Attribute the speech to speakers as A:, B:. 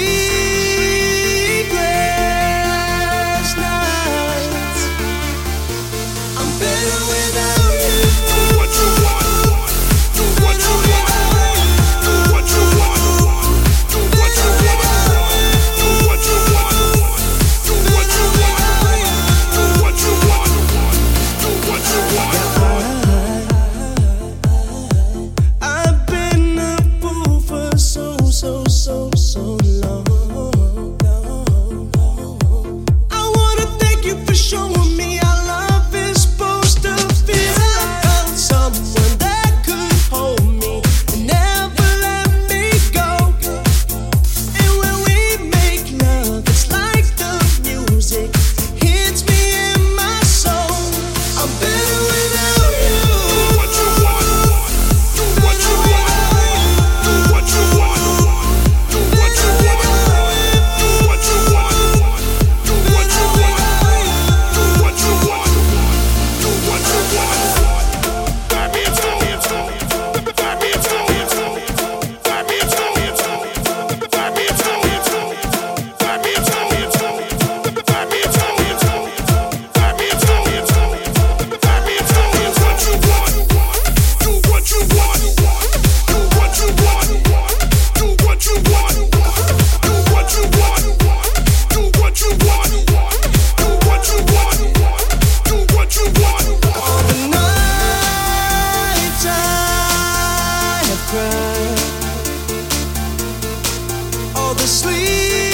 A: nights. I'm better without you.
B: Do what you want. Do what you want. Do what you want. Do what you want. Do what you want. Do what you want. Do what you want. Do what you want.
A: I've been a fool for so long. I wanna thank you for showing me how love is supposed to feel. I found someone that could hold me and never let me go. And when we make love, it's like the music hits me in my soul. I'm better without you.
B: Do what you want. Do what you want. Do what you want. Do what you want. Do what you want. Do what you want. Do what you want. Do what you want. Buy me a toe. Buy me a toe. Buy me a toe. Buy me a toe. Buy me a toe. Buy me a toe. Buy me a toe. Buy me a toe. Buy me a toe. Do what you want. Do what you want. Do what you want. Do what you want. Do what you want. Do what you want. Do what you want.
A: All the nights I have cried, all the sleep